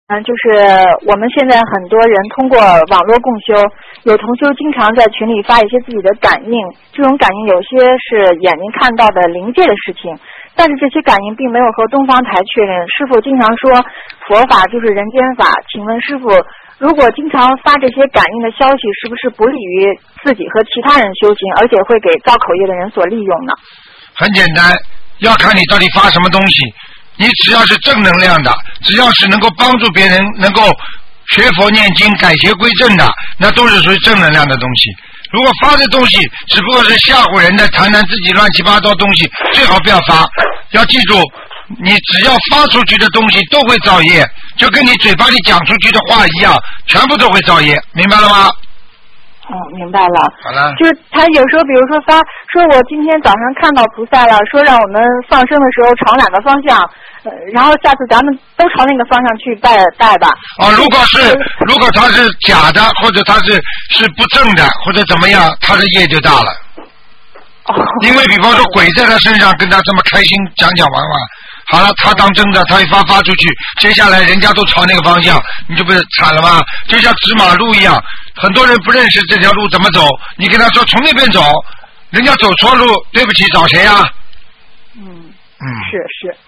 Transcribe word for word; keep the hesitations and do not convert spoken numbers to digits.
嗯，就是我们现在很多人通过网络共修，有同修经常在群里发一些自己的感应，这种感应有些是眼睛看到的灵界的事情，但是这些感应并没有和东方台确认。师父经常说佛法就是人间法，请问师父，如果经常发这些感应的消息，是不是不利于自己和其他人修行，而且会给造口业的人所利用呢？ 很简单，要看你到底发什么东西。你只要是正能量的，只要是能够帮助别人，能够学佛念经改邪归正的，那都是属于正能量的东西。如果发的东西只不过是吓唬人的，谈谈自己乱七八糟东西，最好不要发。要记住，你只要发出去的东西都会造业，就跟你嘴巴里讲出去的话一样，全部都会造业，明白了吗？ 嗯，明白了。 好了。 就是他有时候，比如说发说我今天早上看到菩萨了，说让我们放生的时候朝哪个方向，呃，然后下次咱们都朝那个方向去拜拜吧。 哦，如果是如果他是假的，或者他是是不正的，或者怎么样，他的业就大了。 哦。 因为比方说鬼在他身上跟他这么开心讲讲玩玩，好了，他当真的，他一发发出去，接下来人家都朝那个方向，你就不是惨了吗？就像指马路一样，很多人不认识这条路怎么走，你跟他说从那边走，人家走错路，对不起，找谁啊？ 嗯嗯， 是是。